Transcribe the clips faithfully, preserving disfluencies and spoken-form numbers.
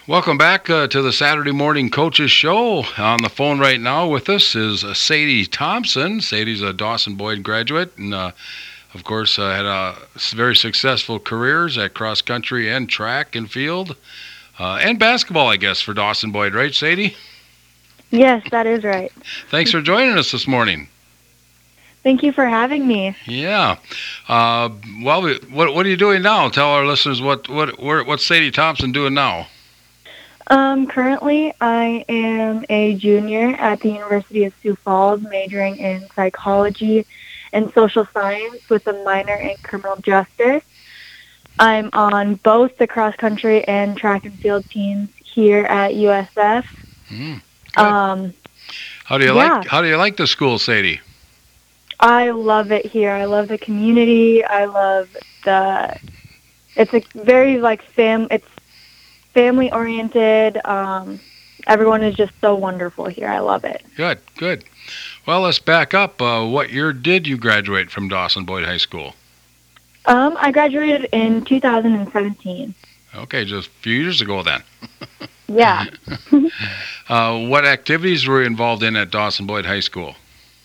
Welcome back uh, to the Saturday Morning Coaches Show. On the phone right now with us is uh, Sadie Thompson. Sadie's a Dawson Boyd graduate and, uh, of course, uh, had a very successful careers at cross country and track and field uh, and basketball, I guess, for Dawson Boyd, right, Sadie? Yes, that is right. Thanks for joining us this morning. Thank you for having me. Yeah. Uh, well, we, what what are you doing now? Tell our listeners what what where, what's Sadie Thompson doing now? Um, currently, I am a junior at the University of Sioux Falls, majoring in psychology and social science with a minor in criminal justice. I'm on both the cross-country and track and field teams here at U S F. Mm, um, how do you yeah. like How do you like the school, Sadie? I love it here. I love the community. I love the. It's a very like fam. It's family oriented. Um, everyone is just so wonderful here. I love it. Good, good. Well, let's back up. Uh, what year did you graduate from Dawson Boyd High School? Um, I graduated in two thousand seventeen. Okay, just a few years ago then. Yeah. uh, what activities were you involved in at Dawson Boyd High School?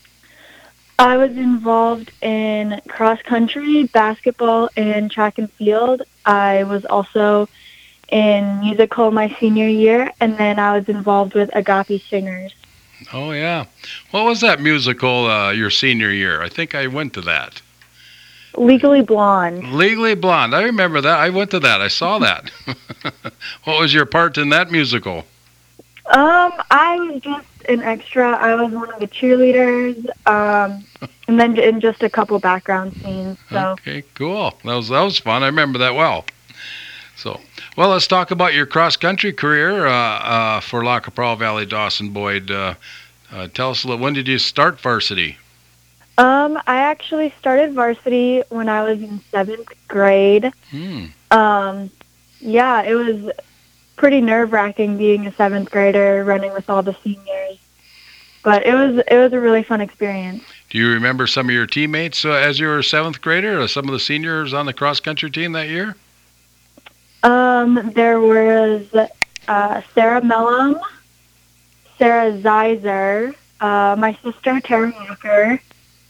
I was involved in cross country, basketball, and track and field. I was also in musical my senior year, and then I was involved with Agape Singers. Oh, yeah. What was that musical uh, your senior year? I think I went to that. Legally Blonde. Legally Blonde. I remember that. I went to that. I saw that. What was your part in that musical? Um, I was just an extra. I was one of the cheerleaders, um, and then in just a couple background scenes. So. Okay, cool. That was, that was fun. I remember that well. So, well, let's talk about your cross-country career uh, uh, for La Capral Valley Dawson Boyd. Uh, uh, tell us a little, when did you start varsity? Um, I actually started varsity when I was in seventh grade. Hmm. Um, yeah, it was pretty nerve-wracking being a seventh grader running with all the seniors, but it was it was a really fun experience. Do you remember some of your teammates uh, as you were a seventh grader, or some of the seniors on the cross-country team that year? Um, there was uh, Sarah Mellum, Sarah Zeiser, uh, my sister Tara Walker.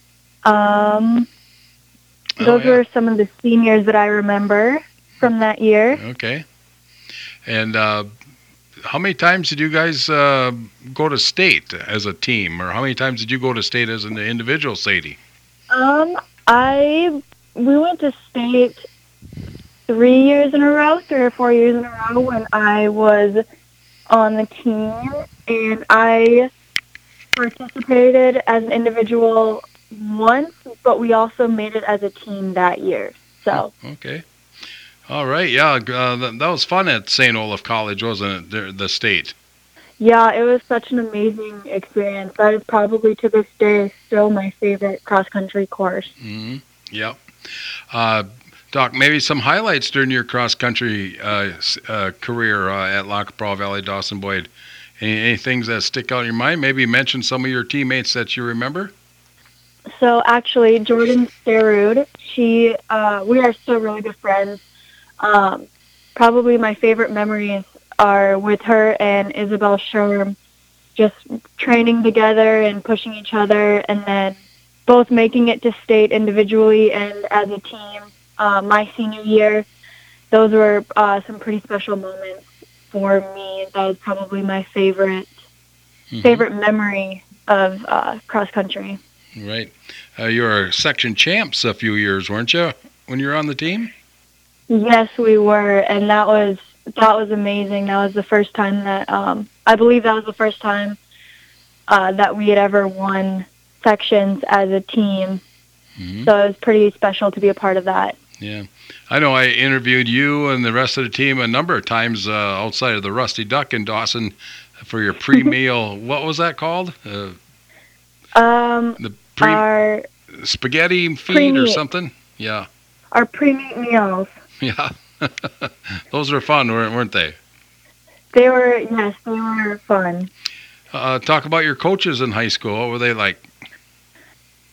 Um, Oh, those yeah. were some of the seniors that I remember from that year. Okay. And uh, how many times did you guys uh, go to state as a team, or how many times did you go to state as an individual, Sadie? Um, I we went to state three years in a row, three or four years in a row when I was on the team, and I participated as an individual once, but we also made it as a team that year. So. Okay. All right. Yeah, uh, that, that was fun at Saint Olaf College, wasn't it? The, the state. Yeah, it was such an amazing experience. That is probably to this day still my favorite cross-country course. Mm-hmm. Yep. Uh, Doc, maybe some highlights during your cross-country uh, uh, career uh, at La Capral Valley Dawson Boyd. Any, any things that stick out in your mind? Maybe mention some of your teammates that you remember? So actually, Jordan Sterud, she, uh, we are still really good friends. Um, probably my favorite memories are with her and Isabel Sherm, just training together and pushing each other, and then both making it to state individually and as a team. Uh, my senior year, those were uh, some pretty special moments for me. That was probably my favorite mm-hmm. favorite memory of uh, cross country. Right. Uh, you were section champs a few years, weren't you, when you were on the team? Yes, we were, and that was that was amazing. That was the first time that um, I believe that was the first time uh, that we had ever won sections as a team. Mm-hmm. So it was pretty special to be a part of that. Yeah, I know. I interviewed you and the rest of the team a number of times uh, outside of the Rusty Duck in Dawson for your pre-meal. What was that called? Uh, um, the pre our spaghetti feed pre-meat. or something. Yeah. Our pre-meat meals. Yeah, those were fun, weren't they? They were, yes, they were fun. Uh, talk about your coaches in high school. What were they like?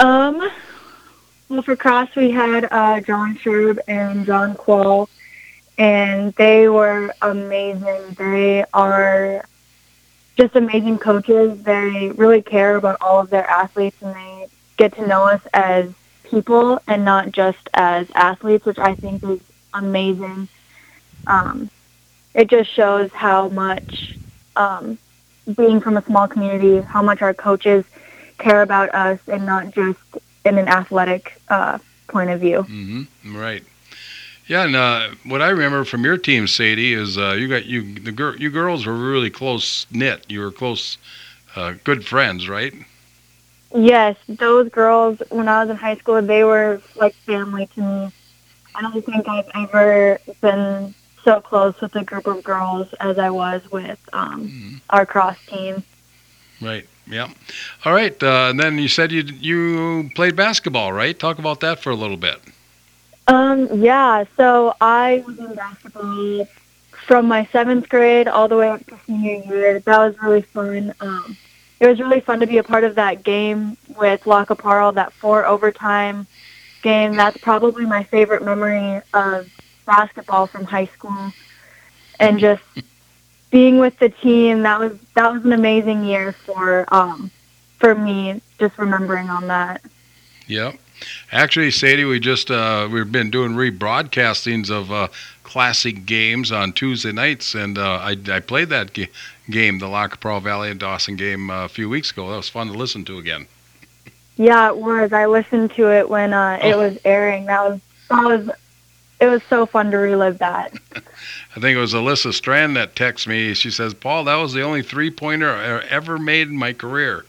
Um, well, for cross we had uh, John Sherb and John Quall, and they were amazing. They are just amazing coaches. They really care about all of their athletes, and they get to know us as people and not just as athletes, which I think is amazing. Um, it just shows how much, um, being from a small community, how much our coaches care about us and not just in an athletic uh, point of view. Mm-hmm. Right. Yeah, and uh, what I remember from your team, Sadie, is uh, you got you the gir- you girls were really close knit. You were close, uh, good friends, right? Yes, those girls, when I was in high school, they were like family to me. I don't think I've ever been so close with a group of girls as I was with um, Mm-hmm. our cross team. Right. Yeah. All right. Uh, and then you said you you played basketball, right? Talk about that for a little bit. Um, yeah, so I was in basketball from my seventh grade all the way up to senior year. That was really fun. Um, it was really fun to be a part of that game with La Caparra, that four overtime game. That's probably my favorite memory of basketball from high school. And just being with the team, that was that was an amazing year for um, for me, just remembering on that. Yep. Actually, Sadie, we just uh, we've been doing rebroadcastings of uh, classic games on Tuesday nights, and uh, I, I played that ga- game, the La Caparra Valley and Dawson game, uh, a few weeks ago. That was fun to listen to again. Yeah, it was. I listened to it when uh, it was airing. That was that was it was so fun to relive that. I think it was Alyssa Strand that texted me. She says, "Paul, that was the only three-pointer I ever made in my career."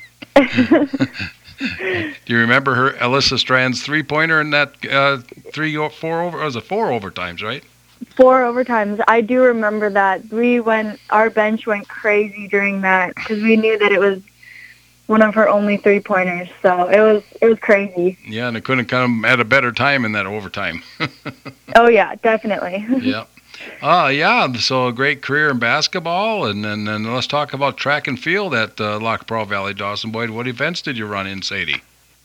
Do you remember her, Alyssa Strand's three-pointer in that uh, three, four over? It was a four overtimes, right? Four overtimes. I do remember that. We went. Our bench went crazy during that because we knew that it was one of her only three-pointers. So it was it was crazy. Yeah, and it couldn't come at a better time in that overtime. Oh yeah, definitely. Yeah. Uh, yeah, so a great career in basketball, and then and, and let's talk about track and field at uh, La Caparra Valley Dawson Boyd. What events did you run in, Sadie?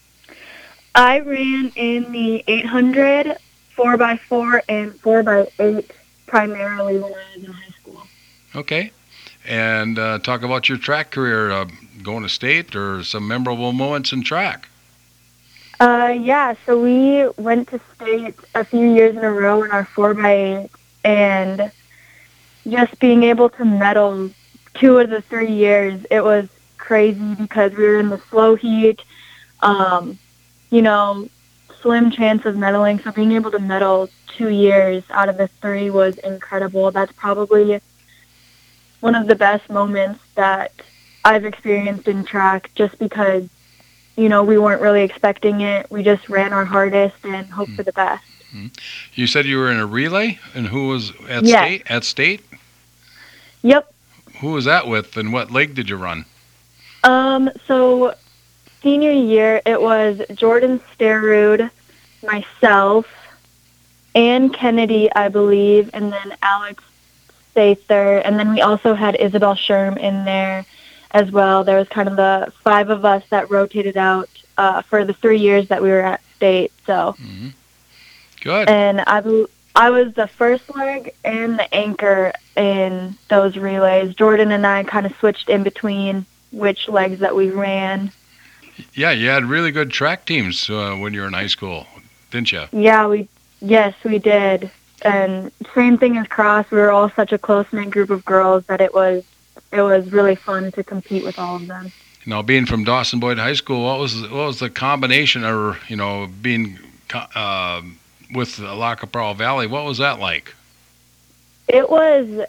I ran in the eight hundred, four by four, and four by eight primarily when I was in high school. Okay. And uh, talk about your track career, uh, going to state or some memorable moments in track. Uh, yeah, so we went to state a few years in a row in our four by eight, and just being able to medal two of the three years, it was crazy because we were in the slow heat, um, you know, slim chance of medaling. So being able to medal two years out of the three was incredible. That's probably one of the best moments that I've experienced in track just because, you know, we weren't really expecting it. We just ran our hardest and hoped mm. for the best. Mm. You said you were in a relay, and who was at yes. state? At state? Yep. Who was that with, and what leg did you run? Um, so senior year, it was Jordan Sterud, myself, Ann Kennedy, I believe, and then Alex Sather, and then we also had Isabel Sherm in there as well. There was kind of the five of us that rotated out uh, for the three years that we were at state. So, mm-hmm. Good. And I, I was the first leg and the anchor in those relays. Jordan and I kind of switched in between which legs that we ran. Yeah, you had really good track teams uh, when you were in high school, didn't you? Yeah, we yes, we did. And same thing as cross. We were all such a close-knit group of girls that it was it was really fun to compete with all of them. Now, being from Dawson Boyd High School, what was what was the combination, or you know, being uh, with La Caparra Valley? What was that like? It was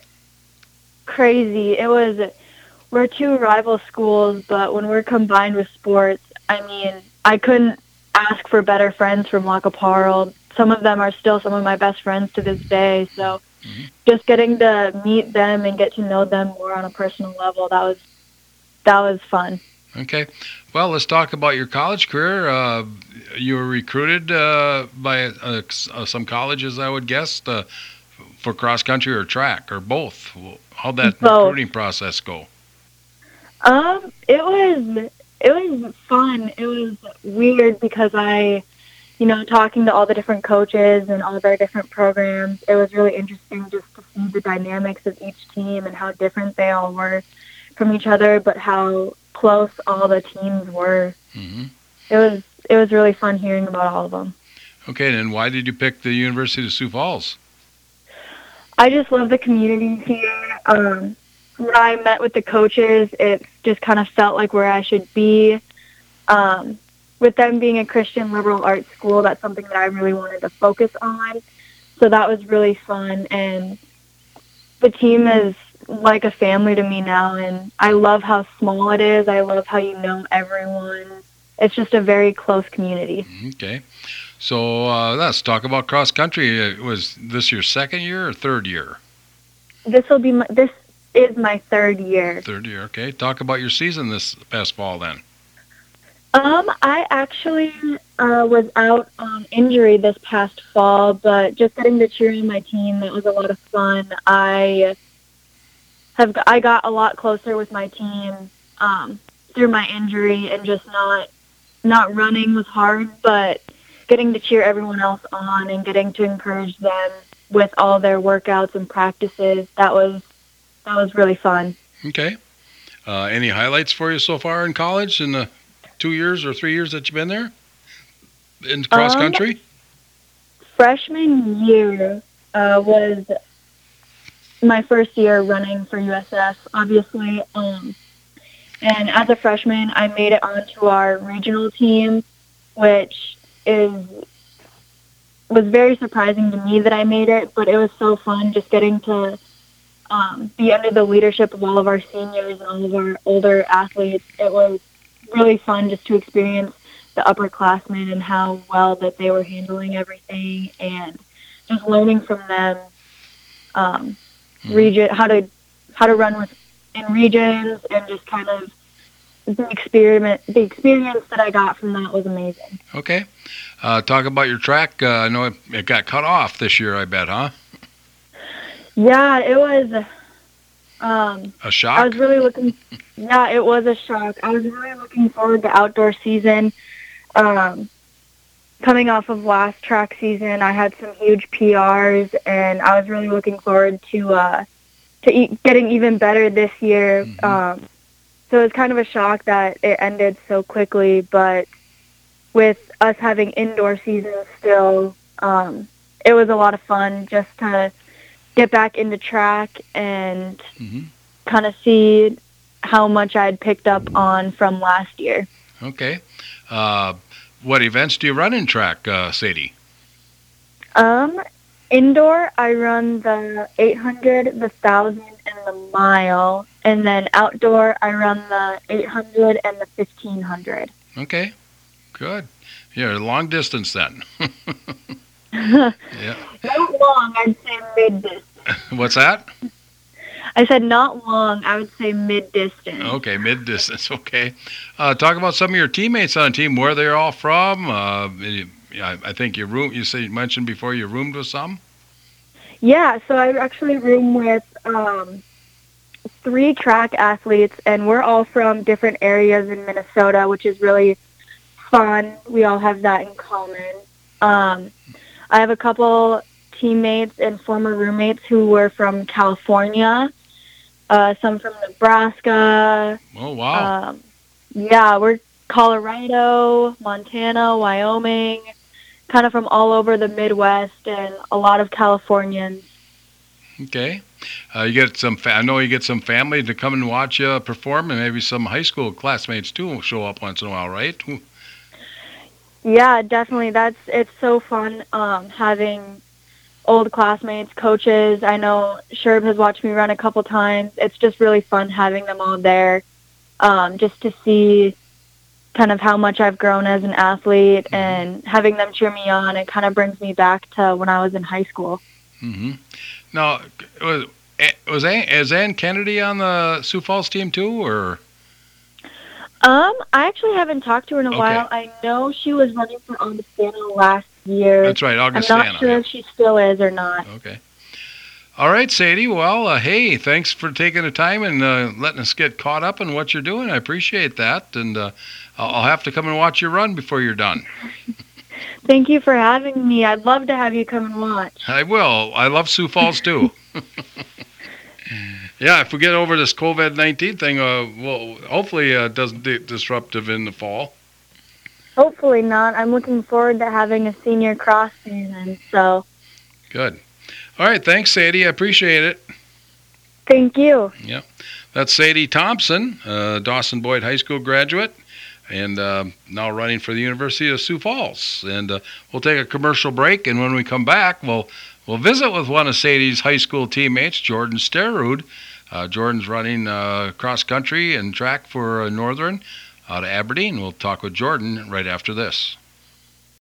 crazy. It was. We're two rival schools, but when we're combined with sports, I mean, I couldn't ask for better friends from La Caparra. Some of them are still some of my best friends to this day. So mm-hmm. just getting to meet them and get to know them more on a personal level, that was that was fun. Okay. Well, let's talk about your college career. Uh, you were recruited uh, by uh, some colleges, I would guess, uh, for cross country or track, or both. How'd that both. recruiting process go? Um, it was it was fun. It was weird because I you know, talking to all the different coaches and all of our different programs, it was really interesting just to see the dynamics of each team and how different they all were from each other, but how close all the teams were. Mm-hmm. It was it was really fun hearing about all of them. Okay, and why did you pick the University of Sioux Falls? I just love the community here. Um, when I met with the coaches, it just kind of felt like where I should be. Um, with them being a Christian liberal arts school, that's something that I really wanted to focus on. So that was really fun. And the team is like a family to me now. And I love how small it is. I love how you know everyone. It's just a very close community. Okay. So uh, let's talk about cross country. Uh, Was this your second year or third year? This will be my, this is my third year. Third year, okay. Talk about your season this past fall then. Um, I actually uh, was out on injury this past fall, but just getting to cheer on my team, that was a lot of fun. I have I got a lot closer with my team um, through my injury, and just not not running was hard, but getting to cheer everyone else on and getting to encourage them with all their workouts and practices, that was that was really fun. Okay. Uh, any highlights for you so far in college in the two years or three years that you've been there in cross Um, country? Freshman year uh, was my first year running for U S F, obviously. Um, and as a freshman, I made it onto our regional team, which is was very surprising to me that I made it, but it was so fun just getting to um, be under the leadership of all of our seniors and all of our older athletes. It was really fun just to experience the upperclassmen and how well that they were handling everything, and just learning from them um, Mhm. region how to how to run with in regions, and just kind of the experiment the experience that I got from that was amazing. Okay. Uh, talk about your track. Uh, I know it, it got cut off this year, I bet, huh? Yeah, it was. Um, A I shock? was really looking. Yeah, it was a shock. I was really looking forward to outdoor season. Um, coming off of last track season, I had some huge P Rs, and I was really looking forward to uh, to e- getting even better this year. Mhm. Um, so it was kind of a shock that it ended so quickly, but with us having indoor seasons still, um, it was a lot of fun just to get back into track and Mhm. kind of see how much I'd picked up on from last year. Okay. Uh, what events do you run in track, uh, Sadie? Um, indoor, I run the eight hundred, the one thousand, and the mile. And then outdoor, I run the eight hundred and the fifteen hundred. Okay. Good. You're a long distance then. Yeah. Not long, I'd say mid-distance. What's that? I said not long, I would say mid-distance. Okay, mid distance. Okay. Uh, talk about some of your teammates on the team, where they're all from. Uh, you- I I think you room. You said you mentioned before you roomed with some. Yeah, so I actually room with um, three track athletes, and we're all from different areas in Minnesota, which is really fun. We all have that in common. Um, I have a couple teammates and former roommates who were from California, uh, some from Nebraska. Oh wow. Um, yeah, we're Colorado, Montana, Wyoming, kind of from all over the Midwest, and a lot of Californians. Okay. Uh, you get some. Fa- I know you get some family to come and watch you perform, and maybe some high school classmates too will show up once in a while, right? Yeah, definitely. That's it's so fun um, having old classmates, coaches. I know Sherb has watched me run a couple times. It's just really fun having them all there, um, just to see kind of how much I've grown as an athlete, and having them cheer me on. It kind of brings me back to when I was in high school. Mm-hmm. Now, was was Ann, is Ann Kennedy on the Sioux Falls team too, or? Um, I actually haven't talked to her in a Okay. while. I know she was running for Augustana last year. That's right, I'm Augustana. not sure yeah. if she still is or not. Okay. All right, Sadie. Well, uh, hey, thanks for taking the time and uh, letting us get caught up in what you're doing. I appreciate that, and uh, I'll I'll have to come and watch you run before you're done. Thank you for having me. I'd love to have you come and watch. I will. I love Sioux Falls, too. Yeah, if we get over this COVID nineteen thing, uh, well, hopefully uh, it doesn't be disruptive in the fall. Hopefully not. I'm looking forward to having a senior cross season, so. Good. All right, thanks, Sadie. I appreciate it. Thank you. Yeah. That's Sadie Thompson, uh, Dawson Boyd High School graduate, and uh, now running for the University of Sioux Falls. And uh, we'll take a commercial break, and when we come back, we'll we'll visit with one of Sadie's high school teammates, Jordan Sterud. Uh, Jordan's running uh, cross country and track for uh, Northern out of Aberdeen. We'll talk with Jordan right after this.